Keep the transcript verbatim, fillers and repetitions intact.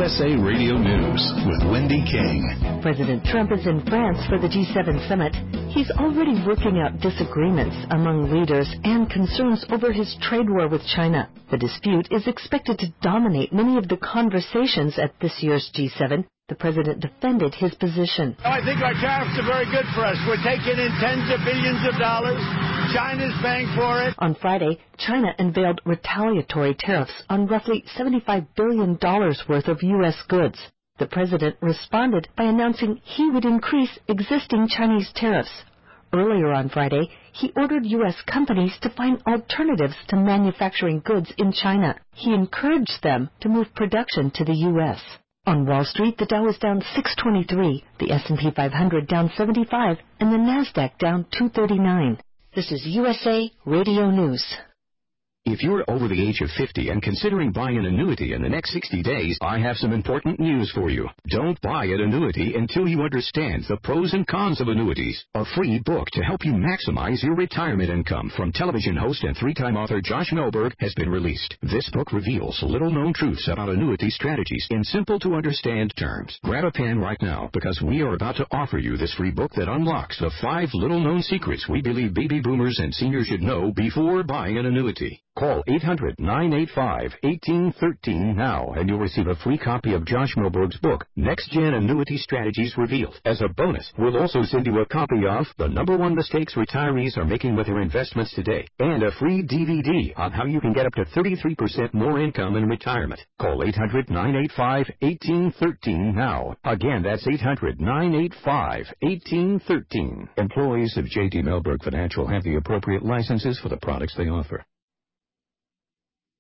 S A Radio News with Wendy King. President Trump is in France for the G seven summit. He's already working out disagreements among leaders and concerns over his trade war with China. The dispute is expected to dominate many of the conversations at this year's G seven. The president defended his position. I think our tariffs are very good for us. We're taking in tens of billions of dollars. China's paying for it. On Friday, China unveiled retaliatory tariffs on roughly seventy-five billion dollars worth of U S goods. The president responded by announcing he would increase existing Chinese tariffs. Earlier on Friday, he ordered U S companies to find alternatives to manufacturing goods in China. He encouraged them to move production to the U S On Wall Street, the Dow is down six twenty-three, the S and P five hundred down seventy-five, and the NASDAQ down two thirty-nine. This is U S A Radio News. If you're over the age of fifty and considering buying an annuity in the next sixty days, I have some important news for you. Don't buy an annuity until you understand the pros and cons of annuities. A free book to help you maximize your retirement income from television host and three-time author Josh Melberg has been released. This book reveals little-known truths about annuity strategies in simple-to-understand terms. Grab a pen right now because we are about to offer you this free book that unlocks the five little-known secrets we believe baby boomers and seniors should know before buying an annuity. Call eight hundred, nine eight five, one eight one three now, and you'll receive a free copy of Josh Melberg's book, Next Gen Annuity Strategies Revealed. As a bonus, we'll also send you a copy of The Number One Mistakes Retirees Are Making with Their Investments Today, and a free D V D on how you can get up to thirty-three percent more income in retirement. Call eight hundred, nine eight five, one eight one three now. Again, that's eight hundred, nine eight five, one eight one three. Employees of J D Melberg Financial have the appropriate licenses for the products they offer.